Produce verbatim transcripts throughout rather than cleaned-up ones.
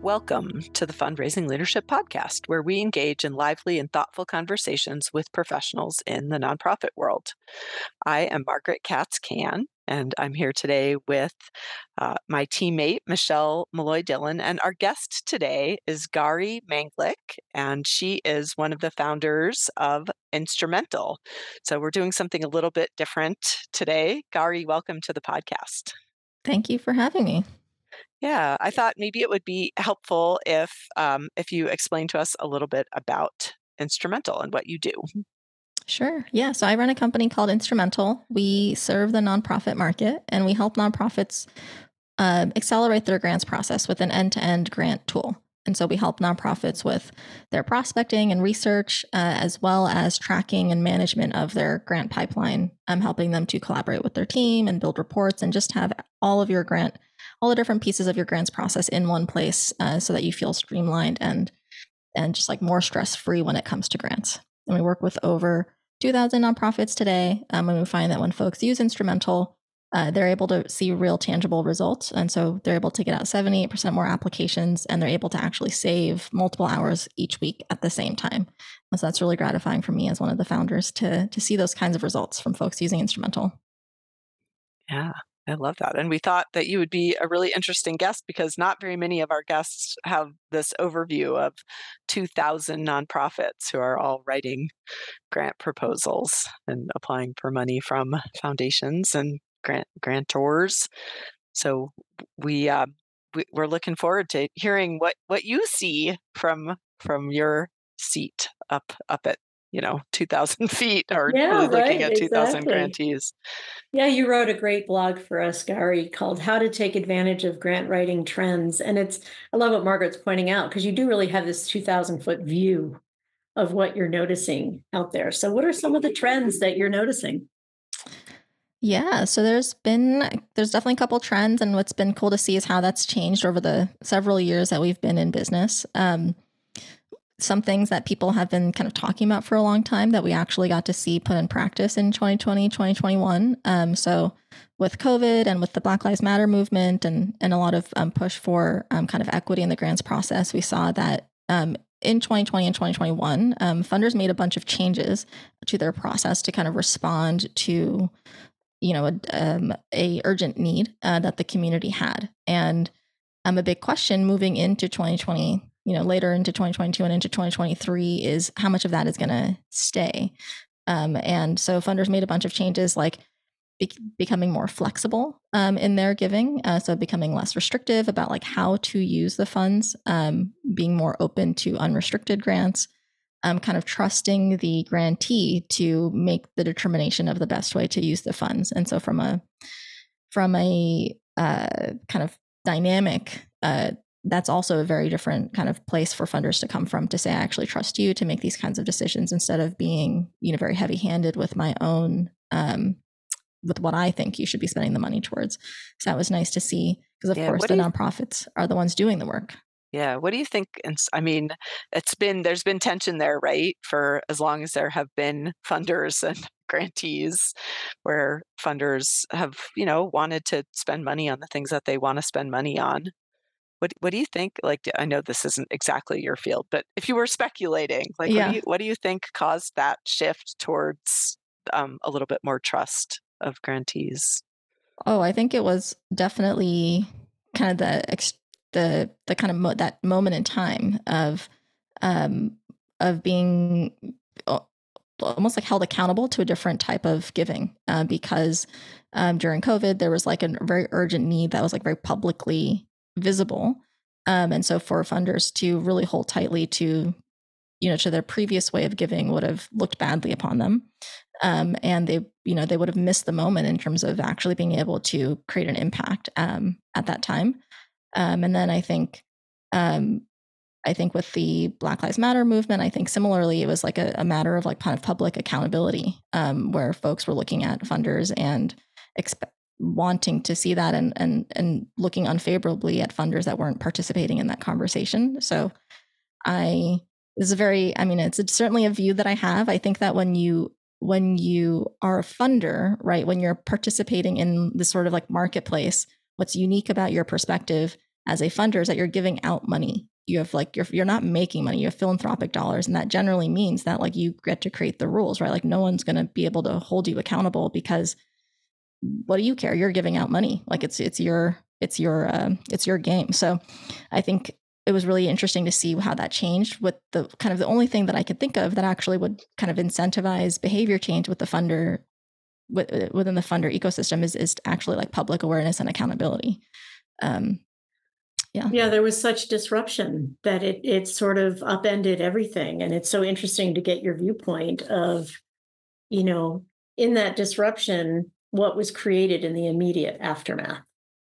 Welcome to the Fundraising Leadership Podcast, where we engage in lively and thoughtful conversations with professionals in the nonprofit world. I am Margaret Katz-Kann, and I'm here today with uh, my teammate, Michelle Malloy-Dillon, and our guest today is Gari Manglik, and she is one of the founders of Instrumental. So we're doing something a little bit different today. Gari, welcome to the podcast. Thank you for having me. Yeah, I thought maybe it would be helpful if um, if you explain to us a little bit about Instrumental and what you do. Sure. Yeah. So I run a company called Instrumental. We serve the nonprofit market and we help nonprofits uh, accelerate their grants process with an end-to-end grant tool. And so we help nonprofits with their prospecting and research, uh, as well as tracking and management of their grant pipeline. I'm helping them to collaborate with their team and build reports and just have all of your grant, all the different pieces of your grants process in one place, uh, so that you feel streamlined and and just like more stress-free when it comes to grants. And we work with over two thousand nonprofits today, um, and we find that when folks use Instrumental, uh, they're able to see real tangible results. And so they're able to get out seventy-eight percent more applications, and they're able to actually save multiple hours each week at the same time. And so that's really gratifying for me as one of the founders to, to see those kinds of results from folks using Instrumental. Yeah, I love that. And we thought that you would be a really interesting guest because not very many of our guests have this overview of two thousand nonprofits who are all writing grant proposals and applying for money from foundations and grant grantors. So we, uh, we we're looking forward to hearing what what you see from from your seat up up at you know two thousand feet, or Yeah, really looking right, at two thousand exactly. grantees. Yeah, you wrote a great blog for us, Gary, called How to Take Advantage of Grant Writing Trends. And it's, I love what Margaret's pointing out, because you do really have this two thousand foot view of what you're noticing out there. So, what are some of the trends that you're noticing? Yeah, so there's been there's definitely a couple trends, and what's been cool to see is how that's changed over the several years that we've been in business. Um, some things that people have been kind of talking about for a long time that we actually got to see put in practice in twenty twenty, twenty twenty-one. Um, so with COVID and with the Black Lives Matter movement and, and a lot of um, push for um, kind of equity in the grants process, we saw that um, in twenty twenty and twenty twenty-one, um, funders made a bunch of changes to their process to kind of respond to, you know, a, um, a urgent need uh, that the community had. And um, a big question moving into twenty twenty, you know, later into twenty twenty-two and into twenty twenty-three is how much of that is going to stay. Um, and so funders made a bunch of changes, like be- becoming more flexible um, in their giving. Uh, so becoming less restrictive about like how to use the funds, um, being more open to unrestricted grants, um, kind of trusting the grantee to make the determination of the best way to use the funds. And so from a, from a uh, kind of dynamic, uh, that's also a very different kind of place for funders to come from, to say, I actually trust you to make these kinds of decisions, instead of being, you know, very heavy handed with my own, um, with what I think you should be spending the money towards. So that was nice to see, because of Yeah, course what the do you, nonprofits are the ones doing the work. yeah, what do you think? And s- I mean, it's been there's been tension there, right? For as long as there have been funders and grantees, where funders have you know wanted to spend money on the things that they want to spend money on. What what do you think? Like, I know this isn't exactly your field, but if you were speculating, like, what do Yeah. you what do you think caused that shift towards um, a little bit more trust of grantees? Oh, I think it was definitely kind of the ex- the the kind of mo- that moment in time of um of being al- almost like held accountable to a different type of giving, uh, because um, during COVID there was like a very urgent need that was like very publicly visible, um, and so for funders to really hold tightly to, you know, to their previous way of giving would have looked badly upon them. Um, and they, you know, they would have missed the moment in terms of actually being able to create an impact um, at that time. Um, and then I think, um, I think with the Black Lives Matter movement, I think similarly it was like a, a matter of like kind of public accountability, um, where folks were looking at funders and expe- wanting to see that, and and and looking unfavorably at funders that weren't participating in that conversation. So I this is a very, I mean, it's, it's certainly a view that I have. I think that when you when you are a funder, right, when you're participating in this sort of like marketplace, what's unique about your perspective as a funder is that you're giving out money. You have like, you're, you're not making money, you have philanthropic dollars. And that generally means that like you get to create the rules, right? Like no one's going to be able to hold you accountable because what do you care? You're giving out money. Like it's, it's your, it's your, uh, it's your game. So I think it was really interesting to see how that changed with the kind of the only thing that I could think of that actually would kind of incentivize behavior change with the funder within the funder ecosystem is, is actually like public awareness and accountability. Um, Yeah. Yeah, there was such disruption that it it sort of upended everything. And it's so interesting to get your viewpoint of, you know, in that disruption, what was created in the immediate aftermath.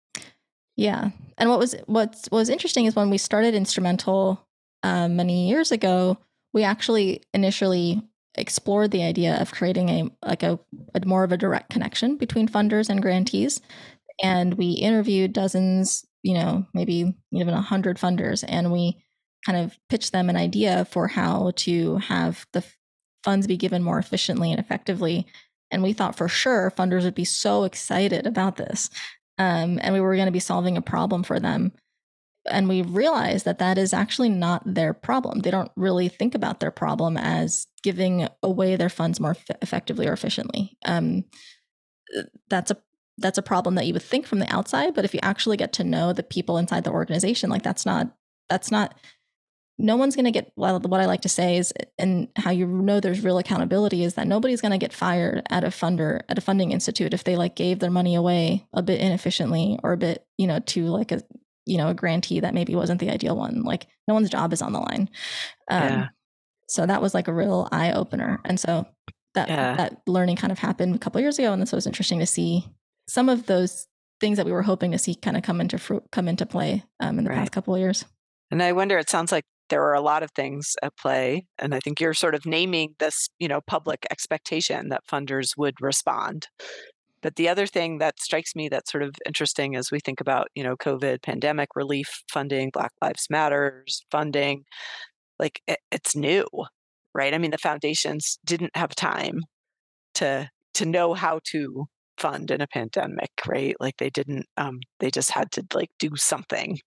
Yeah. And what was what was interesting is when we started Instrumental um, many years ago, we actually initially explored the idea of creating a like a, a more of a direct connection between funders and grantees. And we interviewed dozens, you know, maybe even a hundred funders, and we kind of pitched them an idea for how to have the funds be given more efficiently and effectively. And we thought for sure funders would be so excited about this. Um, and we were going to be solving a problem for them. And we realized that that is actually not their problem. They don't really think about their problem as giving away their funds more f- effectively or efficiently. Um, that's a that's a problem that you would think from the outside, but if you actually get to know the people inside the organization, like that's not, that's not, no one's going to get, well, what I like to say is, and how you know there's real accountability is that nobody's going to get fired at a funder, at a funding institute if they like gave their money away a bit inefficiently or a bit, you know, to like a, you know, a grantee that maybe wasn't the ideal one. Like no one's job is on the line. Um, yeah. So that was like a real eye opener. And so that, yeah. that learning kind of happened a couple of years ago. And so it was interesting to see some of those things that we were hoping to see kind of come into fruit, come into play um, in the right. past couple of years. And I wonder, it sounds like there are a lot of things at play. And I think you're sort of naming this, you know, public expectation that funders would respond. But the other thing that strikes me that's sort of interesting as we think about, you know, COVID pandemic relief funding, Black Lives Matters funding, like it, it's new, right? I mean, the foundations didn't have time to to know how to fund in a pandemic, right? Like they didn't, um, they just had to like do something.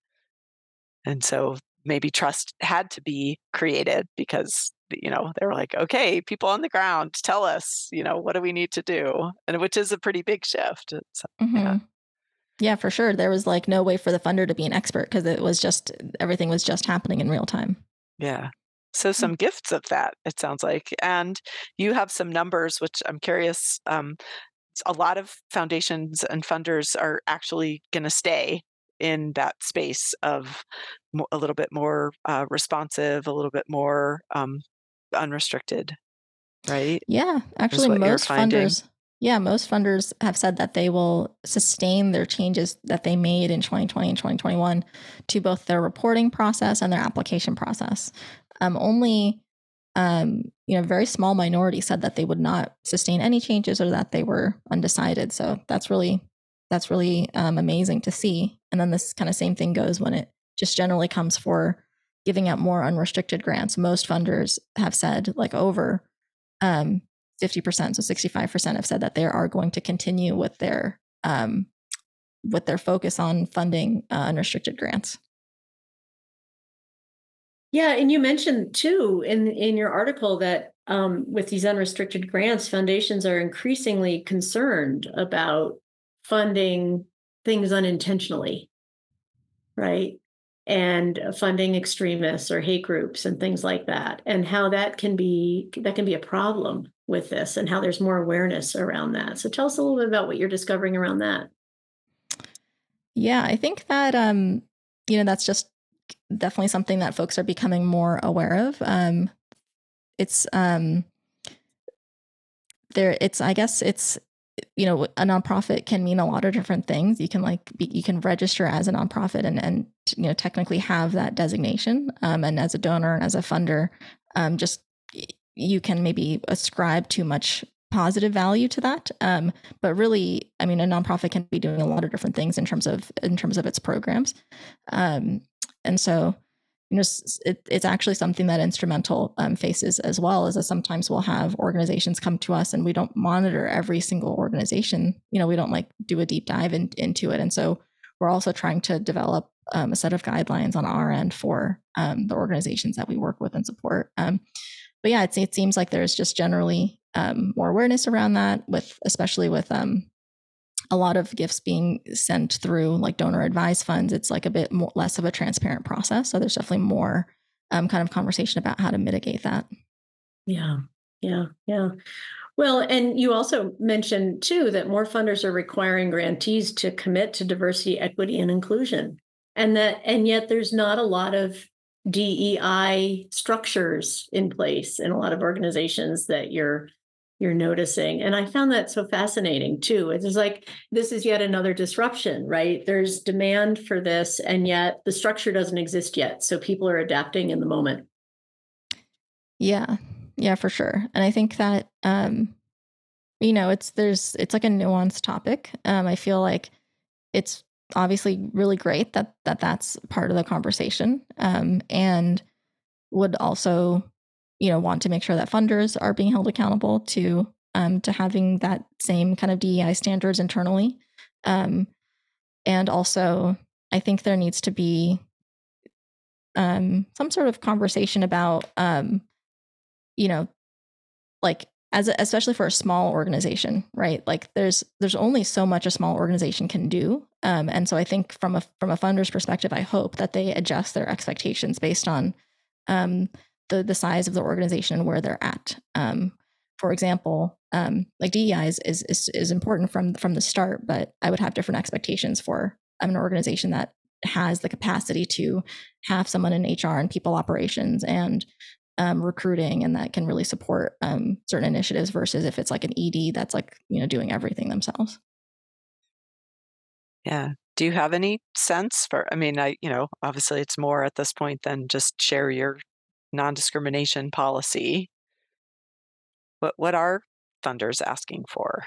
And so maybe trust had to be created because, you know, they were like, okay, people on the ground, tell us, you know, what do we need to do? And which is a pretty big shift. So, mm-hmm. Yeah. Yeah, for sure. There was like no way for the funder to be an expert because it was just, everything was just happening in real time. Yeah. So some mm-hmm. gifts of that, it sounds like. And you have some numbers, which I'm curious, um, a lot of foundations and funders are actually going to stay in that space of a little bit more uh, responsive, a little bit more um, unrestricted, right? Yeah, actually most funders, yeah, most funders have said that they will sustain their changes that they made in twenty twenty and twenty twenty-one to both their reporting process and their application process. Um, only Um, you know, a very small minority said that they would not sustain any changes or that they were undecided. So that's really, that's really um, amazing to see. And then this kind of same thing goes when it just generally comes for giving out more unrestricted grants. Most funders have said like over um, fifty percent, so sixty-five percent have said that they are going to continue with their um, with their focus on funding uh, unrestricted grants. Yeah, and you mentioned too in in your article that um, with these unrestricted grants, foundations are increasingly concerned about funding things unintentionally, right? And funding extremists or hate groups and things like that, and how that can be that can be a problem with this, and how there's more awareness around that. So tell us a little bit about what you're discovering around that. Yeah, I think that um, you know that's just definitely something that folks are becoming more aware of. Um, it's um, there. It's I guess it's you know a nonprofit can mean a lot of different things. You can like be, you can register as a nonprofit and and you know technically have that designation. Um, and as a donor and as a funder, um, just you can maybe ascribe too much positive value to that. Um, but really, I mean, a nonprofit can be doing a lot of different things in terms of in terms of its programs. Um, And so, you know, it, it's actually something that Instrumental um, faces as well, is that sometimes we'll have organizations come to us and we don't monitor every single organization. You know, we don't like do a deep dive in, into it. And so we're also trying to develop um, a set of guidelines on our end for um, the organizations that we work with and support. Um, but yeah, it's, it seems like there's just generally um, more awareness around that, with especially with um, a lot of gifts being sent through like donor advised funds. It's like a bit more, less of a transparent process. So there's definitely more um, kind of conversation about how to mitigate that. Yeah, yeah, yeah. Well, and you also mentioned too that more funders are requiring grantees to commit to diversity, equity, and inclusion, and that, and yet there's not a lot of D E I structures in place in a lot of organizations that you're you're noticing. And I found that so fascinating too. It's like this is yet another disruption, right? There's demand for this, and yet the structure doesn't exist yet. So people are adapting in the moment. Yeah, yeah, for sure. And I think that um, you know, it's there's it's like a nuanced topic. Um, I feel like it's obviously really great that that that's part of the conversation, um, and would also, you know, want to make sure that funders are being held accountable to um, to having that same kind of D E I standards internally, um, and also I think there needs to be um, some sort of conversation about, um, you know, like as a, especially for a small organization, right? Like there's there's only so much a small organization can do, um, and so I think from a from a funder's perspective, I hope that they adjust their expectations based on um, the the size of the organization and where they're at. Um, for example, um, like D E I is, is is is important from from the start, but I would have different expectations for um, an organization that has the capacity to have someone in H R and people operations and um, recruiting, and that can really support um, certain initiatives versus if it's like an E D that's like, you know, doing everything themselves. Yeah. Do you have any sense for, I mean, I, you know, obviously it's more at this point than just share your non-discrimination policy. What what are funders asking for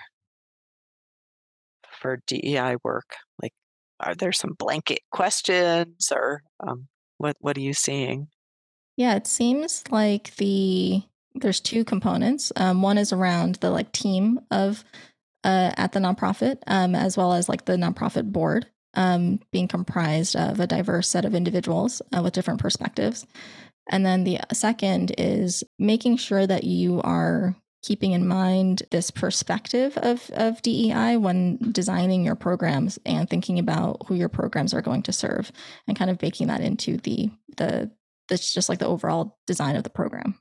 for D E I work? Like, are there some blanket questions, or um, what what are you seeing? Yeah, it seems like the there's two components. Um, one is around the like team of uh, at the nonprofit, um, as well as like the nonprofit board um, being comprised of a diverse set of individuals uh, with different perspectives. And then the second is making sure that you are keeping in mind this perspective of, of D E I when designing your programs and thinking about who your programs are going to serve, and kind of baking that into the the that's just like the overall design of the program.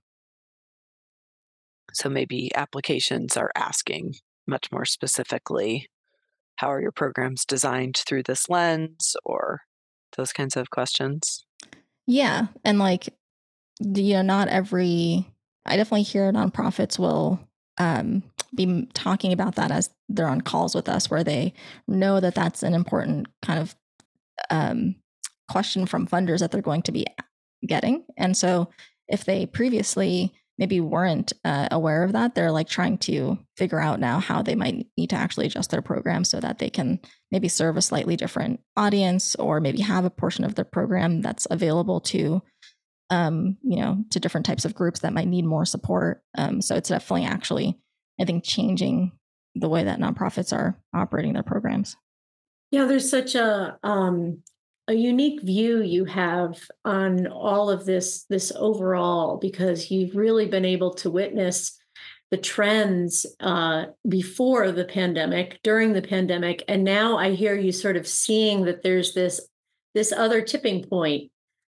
So maybe applications are asking much more specifically, how are your programs designed through this lens, or those kinds of questions? Yeah, and like, you know, not every I definitely hear nonprofits will um, be talking about that as they're on calls with us, where they know that that's an important kind of um, question from funders that they're going to be getting. And so if they previously maybe weren't uh, aware of that, they're like trying to figure out now how they might need to actually adjust their program so that they can maybe serve a slightly different audience, or maybe have a portion of their program that's available to um, you know, to different types of groups that might need more support. Um, so it's definitely actually, I think, changing the way that nonprofits are operating their programs. Yeah, there's such a um, a unique view you have on all of this this overall, because you've really been able to witness the trends uh, before the pandemic, during the pandemic, and now I hear you sort of seeing that there's this this other tipping point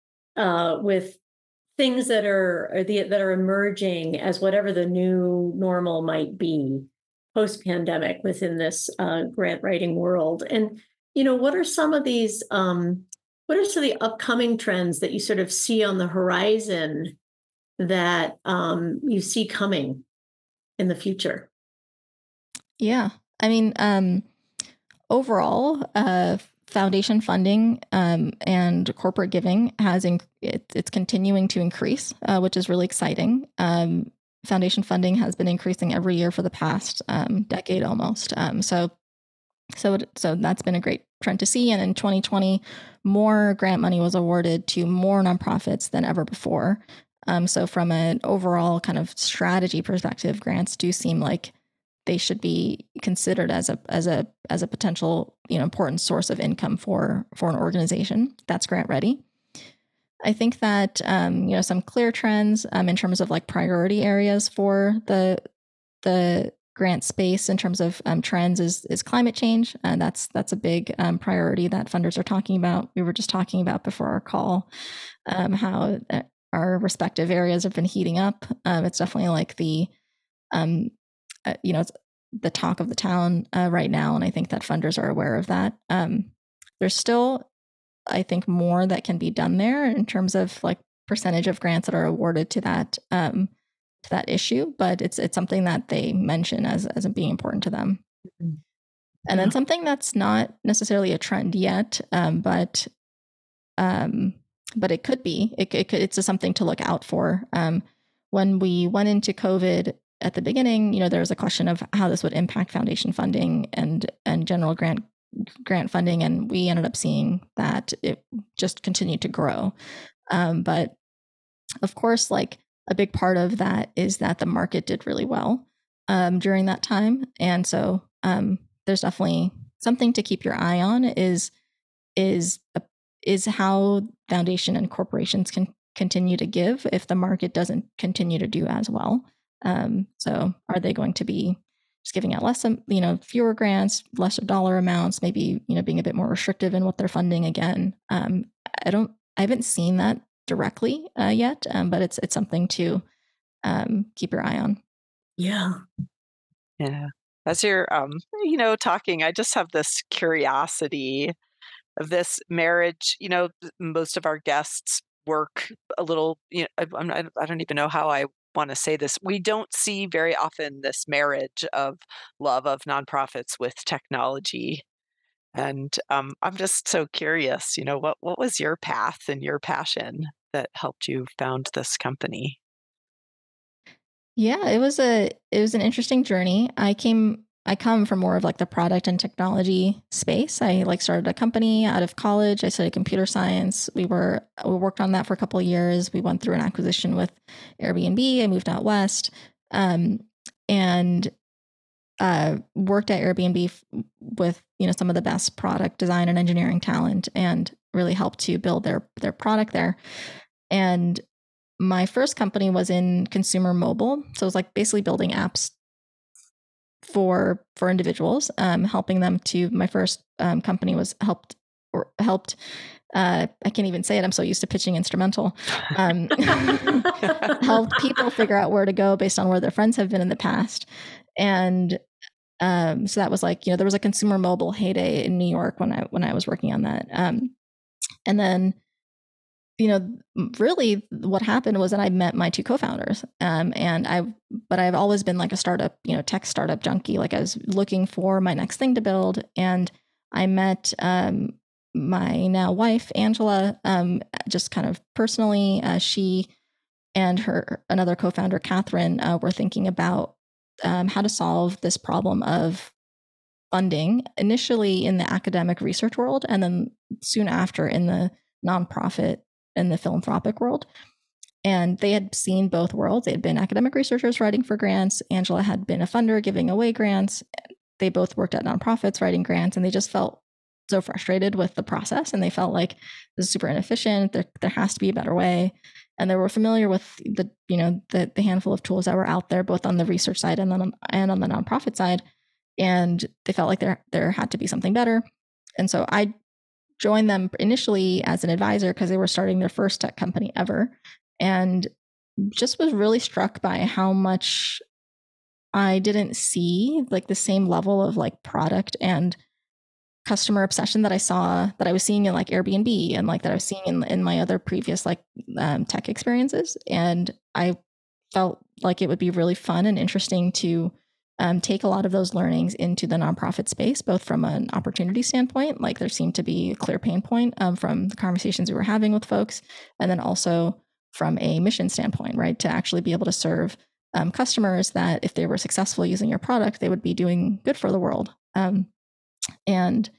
uh, with things that are, are the, that are emerging as whatever the new normal might be post pandemic within this uh, grant writing world. And you know, what are some of these? Um, what are some of the upcoming trends that you sort of see on the horizon that um, you see coming in the future? Yeah. I mean, um, overall, uh, foundation funding um, and corporate giving has inc- it, it's continuing to increase, uh, which is really exciting. Um, foundation funding has been increasing every year for the past um, decade almost. Um, so, so, it, so that's been a great trend to see. And in twenty twenty, more grant money was awarded to more nonprofits than ever before. Um, so, from an overall kind of strategy perspective, grants do seem like they should be considered as a as a as a potential, you know, important source of income for for an organization that's grant ready. I think that um, you know, some clear trends um, in terms of like priority areas for the the grant space in terms of um, trends is is climate change, and that's that's a big um, priority that funders are talking about. We were just talking about before our call um, how our respective areas have been heating up. Um, it's definitely like the um, uh, you know, it's the talk of the town uh, right now, and I think that funders are aware of that. Um, there's still, I think, more that can be done there in terms of like percentage of grants that are awarded to that um, to that issue, but it's it's something that they mention as as being important to them. Mm-hmm. And yeah. Then something that's not necessarily a trend yet, um, but um, but it could be. It, it could, it's just something to look out for. Um, when we went into COVID at the beginning, you know, there was a question of how this would impact foundation funding and and general grant grant funding, and we ended up seeing that it just continued to grow. Um, but of course, like a big part of that is that the market did really well um, during that time, and so um, there's definitely something to keep your eye on. Is is a, is how foundation and corporations can continue to give if the market doesn't continue to do as well. Um, so, are they going to be just giving out less, you know, fewer grants, lesser dollar amounts, maybe, you know, being a bit more restrictive in what they're funding again? Um, I don't, I haven't seen that directly uh, yet, um, but it's it's something to um, keep your eye on. Yeah, yeah. As you're, um, you know, talking, I just have this curiosity of this marriage. You know, most of our guests work a little. You know, I, I don't even know how I want to say this. We don't see very often this marriage of love of nonprofits with technology. And um, I'm just so curious, you know, what, what was your path and your passion that helped you found this company? Yeah, it was a it was an interesting journey. I came I come from more of like the product and technology space. I like started a company out of college. I studied computer science. We were we worked on that for a couple of years. We went through an acquisition with Airbnb. I moved out west, um, and uh, worked at Airbnb f- with you know some of the best product design and engineering talent, and really helped to build their their product there. And my first company was in consumer mobile, so it was like basically building apps for for individuals, um, helping them to. My first um, company was helped or helped. Uh, I can't even say it. I'm so used to pitching instrumental. Um, helped people figure out where to go based on where their friends have been in the past, and um, so that was like you know there was a consumer mobile heyday in New York when I when I was working on that, um, and then. You know, really what happened was that I met my two co-founders, um, and I, but I've always been like a startup, you know, tech startup junkie. Like I was looking for my next thing to build, and I met um, my now wife, Angela, um, just kind of personally. Uh, she and her another co-founder, Catherine, uh, were thinking about um, how to solve this problem of funding, initially in the academic research world, and then soon after in the nonprofit in the philanthropic world. And they had seen both worlds. They had been academic researchers writing for grants. Angela had been a funder giving away grants. They both worked at nonprofits writing grants, and they just felt so frustrated with the process. And they felt like this is super inefficient. There, there has to be a better way. And they were familiar with the, you know, the, the handful of tools that were out there, both on the research side and then and on the nonprofit side. And they felt like there there had to be something better. And so I joined them initially as an advisor because they were starting their first tech company ever, and just was really struck by how much I didn't see like the same level of like product and customer obsession that I saw that I was seeing in like Airbnb and like that I was seeing in, in my other previous like um, tech experiences. And I felt like it would be really fun and interesting to Um, take a lot of those learnings into the nonprofit space, both from an opportunity standpoint, like there seemed to be a clear pain point um, from the conversations we were having with folks, and then also from a mission standpoint, right, to actually be able to serve um, customers that if they were successful using your product, they would be doing good for the world. Um, and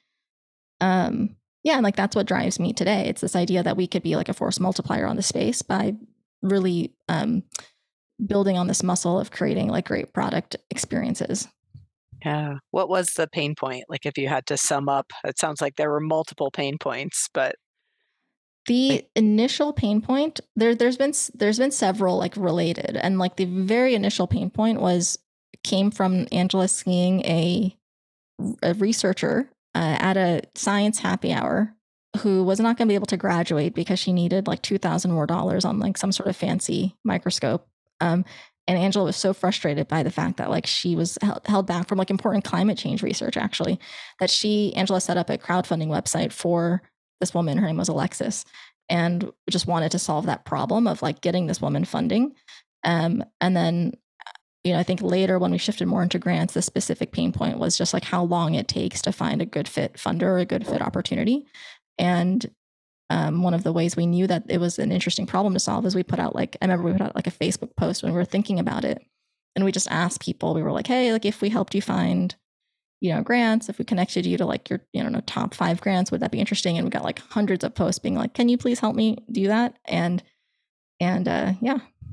um, yeah, and like that's what drives me today. It's this idea that we could be like a force multiplier on the space by really um, building on this muscle of creating like great product experiences. Yeah. What was the pain point? Like, if you had to sum up, it sounds like there were multiple pain points, but like, The initial pain point, there there's been s- there's been several like related, and like the very initial pain point was came from Angela seeing a a researcher uh, at a science happy hour who was not going to be able to graduate because she needed like two thousand more dollars on like some sort of fancy microscope. Um, and Angela was so frustrated by the fact that like she was held, held back from like important climate change research, actually, that she, Angela set up a crowdfunding website for this woman. Her name was Alexis, and just wanted to solve that problem of like getting this woman funding. Um, and then you know, I think later when we shifted more into grants, the specific pain point was just like how long it takes to find a good fit funder or a good fit opportunity. And um, one of the ways we knew that it was an interesting problem to solve is we put out like, I remember we put out like a Facebook post when we were thinking about it. And we just asked people, we were like, hey, like if we helped you find, you know, grants, if we connected you to like your, you know, top five grants, would that be interesting? And we got like hundreds of posts being like, can you please help me do that? And, and uh, yeah.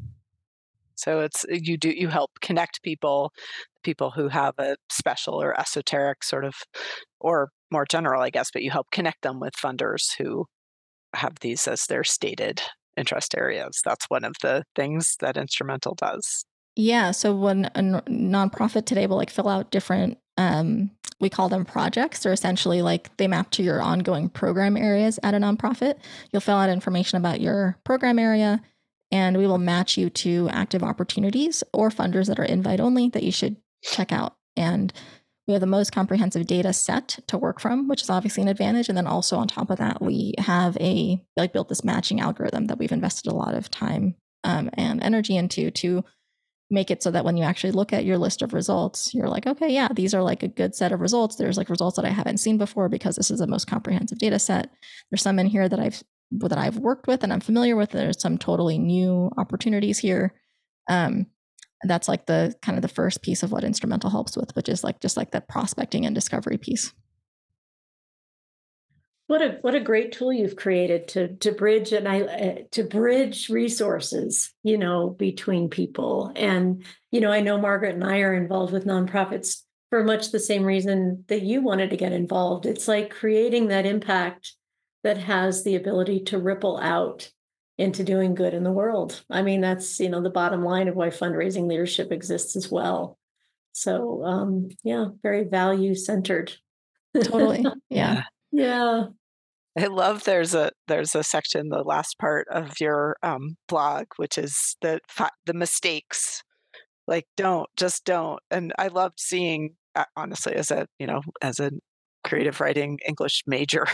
so it's you do you help connect people, people who have a special or esoteric sort of, or more general, I guess, but you help connect them with funders who have these as their stated interest areas. That's one of the things that Instrumental does. Yeah. So when a n- nonprofit today will like fill out different, um, we call them projects. They're essentially like they map to your ongoing program areas at a nonprofit. You'll fill out information about your program area, and we will match you to active opportunities or funders that are invite only that you should check out. And we have the most comprehensive data set to work from, which is obviously an advantage. And then also on top of that, we have a like built this matching algorithm that we've invested a lot of time um, and energy into to make it so that when you actually look at your list of results, you're like, okay, yeah, these are like a good set of results. There's like results that I haven't seen before because this is the most comprehensive data set. There's some in here that I've that I've worked with and I'm familiar with. There's some totally new opportunities here. Um, that's like the kind of the first piece of what Instrumental helps with, which is like just like that prospecting and discovery piece. What a what a great tool you've created to to bridge and I uh, to bridge resources, you know, between people. And you know, I know Margaret and I are involved with nonprofits for much the same reason that you wanted to get involved. It's like creating that impact that has the ability to ripple out into doing good in the world. I mean, that's, you know, the bottom line of why fundraising leadership exists as well. So, um, yeah, very value centered. Totally. Yeah. Yeah. Yeah. I love there's a there's a section, the last part of your um, blog, which is the fa- the mistakes. Like, don't just don't. And I loved seeing, uh, honestly, as a you know as a creative writing English major,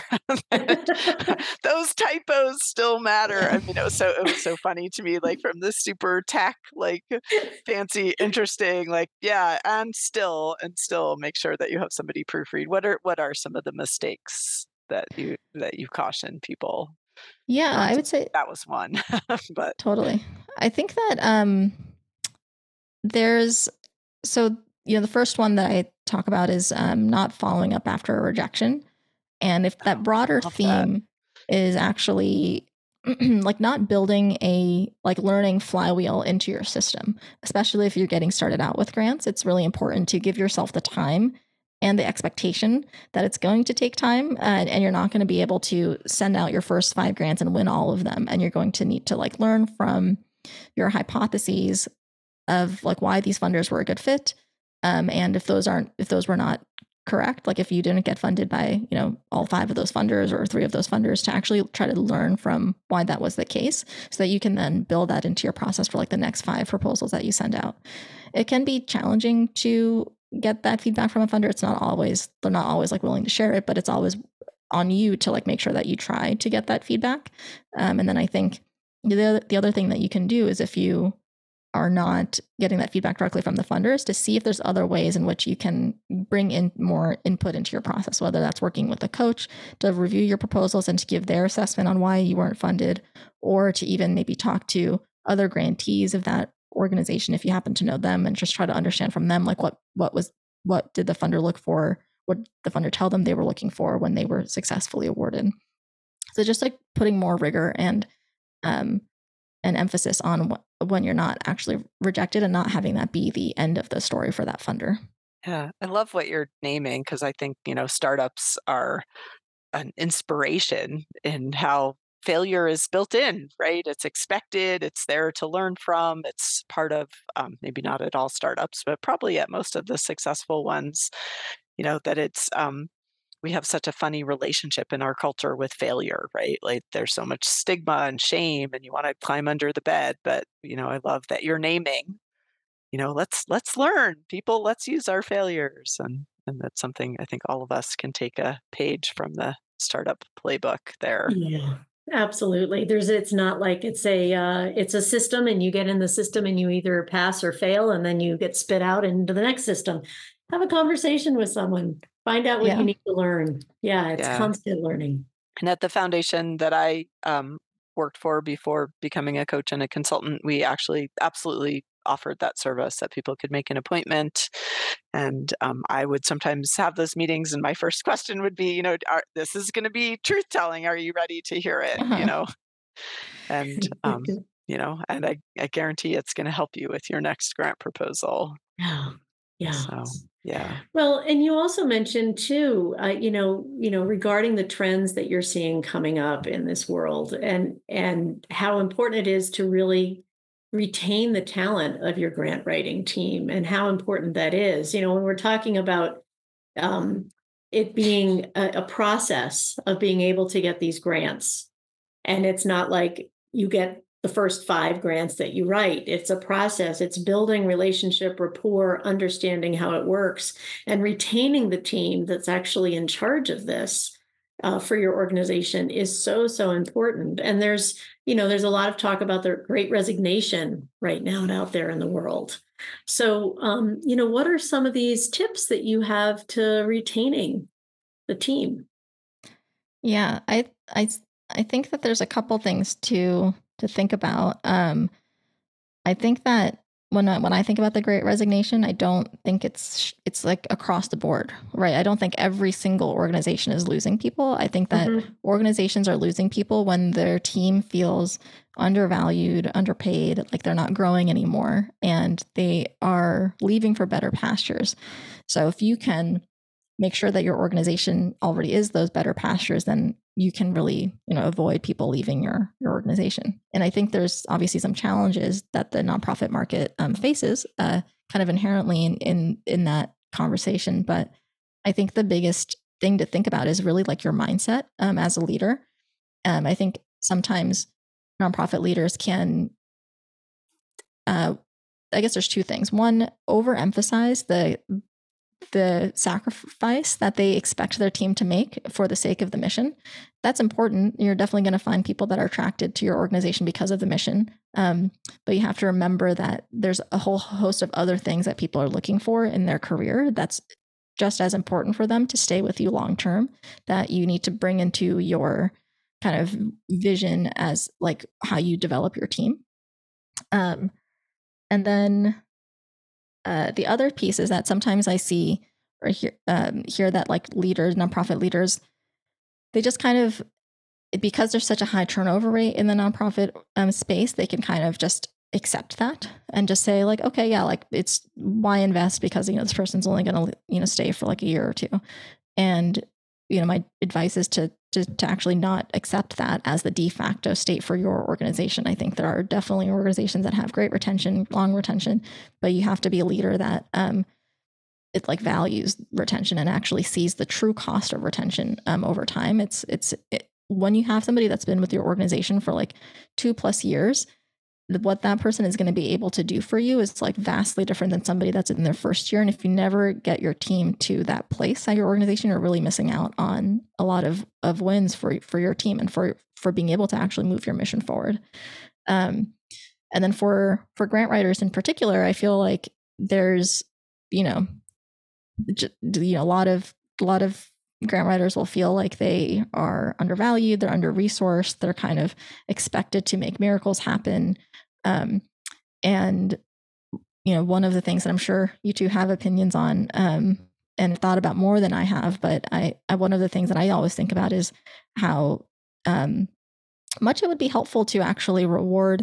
those typos still matter. I Yeah. mean, it was so it was so funny to me, like from this super tech, like fancy, interesting, like yeah, and still and still make sure that you have somebody proofread. What are what are some of the mistakes that you that you caution people Yeah. not I to? would say That was one, but totally. I think that um, there's so you know the first one that I talk about is um, not following up after a rejection, and if that oh, broader love that. theme is actually like not building a like learning flywheel into your system, especially if you're getting started out with grants, it's really important to give yourself the time and the expectation that it's going to take time uh, and you're not going to be able to send out your first five grants and win all of them, and you're going to need to like learn from your hypotheses of like why these funders were a good fit. Um, and if those aren't, if those were not correct, like if you didn't get funded by, you know, all five of those funders or three of those funders, to actually try to learn from why that was the case so that you can then build that into your process for like the next five proposals that you send out. It can be challenging to get that feedback from a funder. It's not always, they're not always like willing to share it, but it's always on you to like make sure that you try to get that feedback. Um, and then I think the, the other thing that you can do is if you are not getting that feedback directly from the funders, to see if there's other ways in which you can bring in more input into your process, whether that's working with a coach to review your proposals and to give their assessment on why you weren't funded, or to even maybe talk to other grantees of that organization if you happen to know them and just try to understand from them like what what was what did the funder look for, what did the funder tell them they were looking for when they were successfully awarded. So just like putting more rigor and um, an emphasis on wh- when you're not actually rejected and not having that be the end of the story for that funder. Yeah, I love what you're naming because I think, you know, startups are an inspiration in how failure is built in, right? It's expected, it's there to learn from, it's part of, um, maybe not at all startups, but probably at most of the successful ones, you know, that it's, um, we have such a funny relationship in our culture with failure, right? Like there's so much stigma and shame and you want to climb under the bed, but you know, I love that you're naming, you know, let's let's learn. People, let's use our failures. And and that's something I think all of us can take a page from the startup playbook there. Yeah, absolutely. There's it's not like it's a uh, it's a system and you get in the system and you either pass or fail and then you get spit out into the next system. Have a conversation with someone. Find out what you Yeah. need to learn. Yeah, it's Yeah. constant learning. And at the foundation that I um, worked for before becoming a coach and a consultant, we actually absolutely offered that service that people could make an appointment. And um, I would sometimes have those meetings, and my first question would be, you know, are, this is going to be truth telling. Are you ready to hear it? You Uh-huh. know, and um, you know, and I, I guarantee it's going to help you with your next grant proposal. Yeah. Yeah. So yeah, Well, and you also mentioned too, uh, you know, you know, regarding the trends that you're seeing coming up in this world, and and how important it is to really retain the talent of your grant writing team, and how important that is. You know, when we're talking about um, it being a, a process of being able to get these grants, and it's not like you get the first five grants that you write. It's a process. It's building relationship, rapport, understanding how it works, and retaining the team that's actually in charge of this uh, for your organization is so, so important. And there's, you know, there's a lot of talk about the great resignation right now out there in the world. So, um, you know, what are some of these tips that you have to retaining the team? Yeah, I I I think that there's a couple things to to think about. Um, I think that when I, when I think about the Great Resignation, I don't think it's it's like across the board, right? I don't think every single organization is losing people. I think that Mhm. organizations are losing people when their team feels undervalued, underpaid, like they're not growing anymore, and they are leaving for better pastures. So if you can make sure that your organization already is those better pastures, then you can really, you know, avoid people leaving your your organization. And I think there's obviously some challenges that the nonprofit market um, faces, uh, kind of inherently in, in in that conversation. But I think the biggest thing to think about is really like your mindset um, as a leader. Um, I think sometimes nonprofit leaders can, uh, I guess there's two things. One, overemphasize the the sacrifice that they expect their team to make for the sake of the mission. That's important. You're definitely going to find people that are attracted to your organization because of the mission. Um, but you have to remember that there's a whole host of other things that people are looking for in their career that's just as important for them to stay with you long term, that you need to bring into your kind of vision as like how you develop your team. Um, and then uh, the other piece is that sometimes I see or hear, um, hear that like leaders, nonprofit leaders, they just kind of, because there's such a high turnover rate in the nonprofit um, space, they can kind of just accept that and just say like, okay, yeah, like it's why invest because, you know, this person's only going to, you know, stay for like a year or two. And, you know, my advice is to, to, to actually not accept that as the de facto state for your organization. I think there are definitely organizations that have great retention, long retention, but you have to be a leader that um, it like values retention and actually sees the true cost of retention um, over time. It's, it's, it, when you have somebody that's been with your organization for like two plus years, what that person is going to be able to do for you is like vastly different than somebody that's in their first year. And if you never get your team to that place at your organization, you're really missing out on a lot of, of wins for, for your team and for, for being able to actually move your mission forward. Um, and then for, for grant writers in particular, I feel like there's, you know, you know, a lot of, a lot of grant writers will feel like they are undervalued, they're under resourced, they're kind of expected to make miracles happen. Um, and, you know, one of the things that I'm sure you two have opinions on um, and thought about more than I have, but I, I, one of the things that I always think about is how um, much it would be helpful to actually reward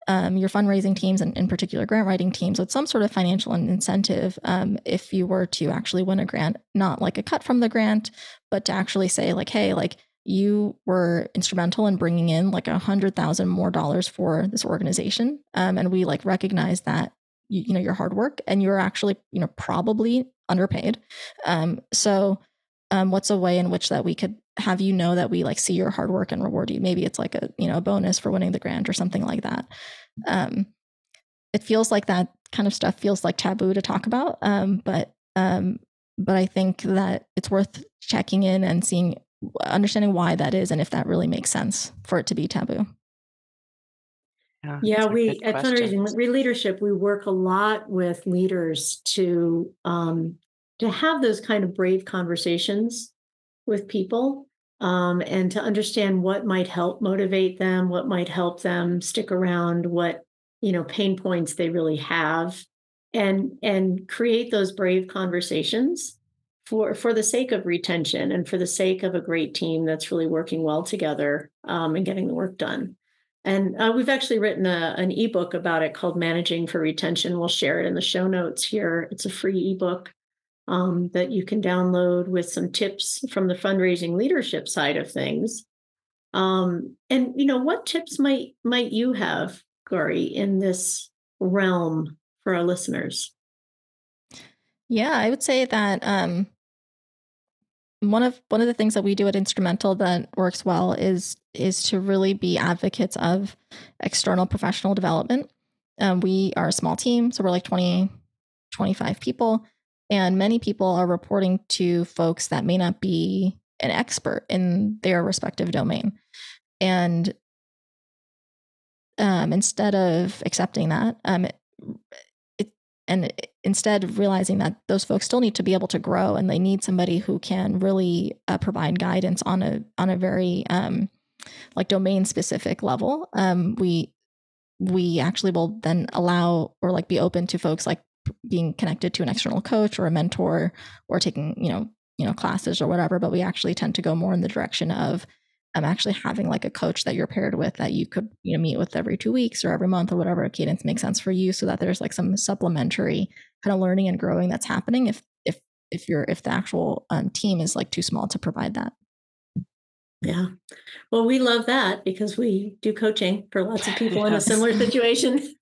um, your fundraising teams and in particular grant writing teams with some sort of financial incentive um, if you were to actually win a grant, not like a cut from the grant, but to actually say like, hey, like you were instrumental in bringing in like a hundred thousand more dollars for this organization. Um, and we like recognize that, you, you know, your hard work and you're actually, you know, probably underpaid. Um, so um, what's a way in which that we could have you know that we like see your hard work and reward you? Maybe it's like a, you know, a bonus for winning the grant or something like that. Um, it feels like that kind of stuff feels like taboo to talk about. Um, but, um, but I think that it's worth checking in and seeing, understanding why that is, and if that really makes sense for it to be taboo. Yeah, Yeah, those are we good at questions. Fundraising Re- Leadership, we work a lot with leaders to um, to have those kind of brave conversations with people, um, and to understand what might help motivate them, what might help them stick around, what, you know, pain points they really have, and and create those brave conversations for for the sake of retention and for the sake of a great team that's really working well together, um, and getting the work done. And uh, we've actually written a, an ebook about it called Managing for Retention. We'll share it in the show notes here. It's a free ebook um, that you can download with some tips from the fundraising leadership side of things. Um, and you know, what tips might might you have, Gori, in this realm for our listeners? Yeah, I would say that um, one of one of the things that we do at Instrumental that works well is is to really be advocates of external professional development. Um, we are a small team, so we're like twenty, twenty-five people, and many people are reporting to folks that may not be an expert in their respective domain. And um, instead of accepting that, um, it, it, and instead of realizing that those folks still need to be able to grow and they need somebody who can really uh, provide guidance on a on a very um, like domain specific level, um, we we actually will then allow or like be open to folks like being connected to an external coach or a mentor or taking you know you know classes or whatever. But we actually tend to go more in the direction of um, actually having like a coach that you're paired with that you could you know meet with every two weeks or every month or whatever cadence makes sense for you, so that there's like some supplementary kind of learning and growing that's happening if if if you're if the actual um, team is like too small to provide that. Yeah. Well, we love that because we do coaching for lots of people in a Yes. similar situation.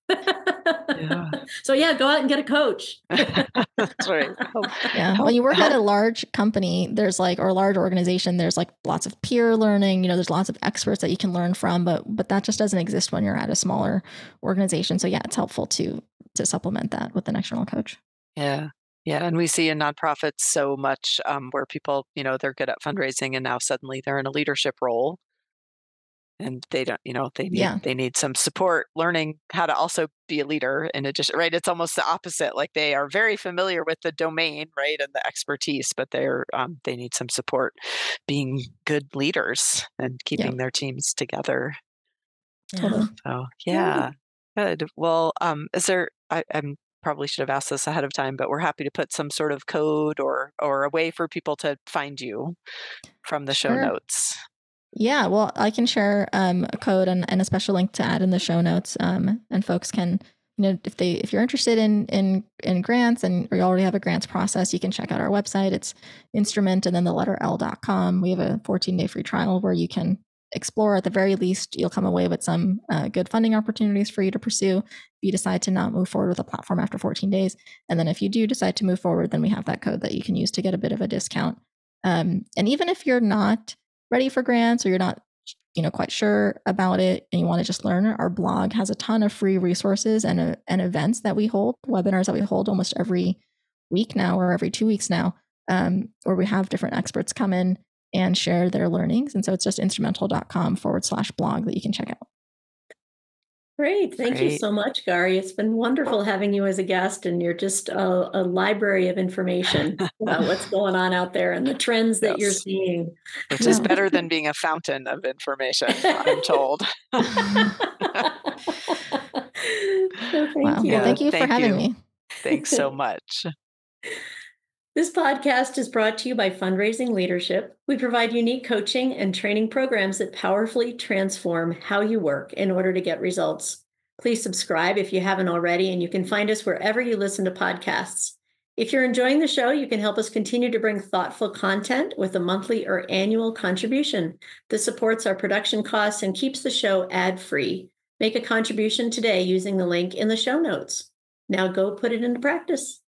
Yeah. So yeah, go out and get a coach. That's right. Help, Yeah. help, When you work help. at a large company, there's like, or a large organization, there's like lots of peer learning, you know, there's lots of experts that you can learn from, but, but that just doesn't exist when you're at a smaller organization. So yeah, it's helpful to, to supplement that with an external coach. Yeah. Yeah. And we see in nonprofits so much um, where people, you know, they're good at fundraising and now suddenly they're in a leadership role and they don't, you know, they need Yeah. they need some support learning how to also be a leader in addition, right? It's almost the opposite. Like they are very familiar with the domain, right, and the expertise, but they're um, they need some support being good leaders and keeping Yep. their teams together. Totally. So yeah, good. Well, um, is there? I, I'm probably should have asked this ahead of time, but we're happy to put some sort of code or or a way for people to find you from the show Sure. notes. Yeah, well, I can share um, a code and, and a special link to add in the show notes, um, and folks can, you know, if they if you're interested in in in grants and or you already have a grants process, you can check out our website. It's instrument and then the letter L dot com. We have a fourteen day free trial where you can explore. At the very least, you'll come away with some uh, good funding opportunities for you to pursue if you decide to not move forward with a platform after fourteen days. And then if you do decide to move forward, then we have that code that you can use to get a bit of a discount. Um, and even if you're not ready for grants or you're not you know quite sure about it and you want to just learn, our blog has a ton of free resources and, uh, and events that we hold, webinars that we hold almost every week now or every two weeks now, um, where we have different experts come in and share their learnings. And so it's just instrumental.com forward slash blog that you can check out. Great. Thank Great. you so much, Gari. It's been wonderful having you as a guest, and you're just a, a library of information about what's going on out there and the trends that you're Yes. seeing. Which Yeah. is better than being a fountain of information, I'm told. So thank Wow. you. Well, thank you thank for having you. me. Thanks so much. This podcast is brought to you by Fundraising Leadership. We provide unique coaching and training programs that powerfully transform how you work in order to get results. Please subscribe if you haven't already, and you can find us wherever you listen to podcasts. If you're enjoying the show, you can help us continue to bring thoughtful content with a monthly or annual contribution. This supports our production costs and keeps the show ad-free. Make a contribution today using the link in the show notes. Now go put it into practice.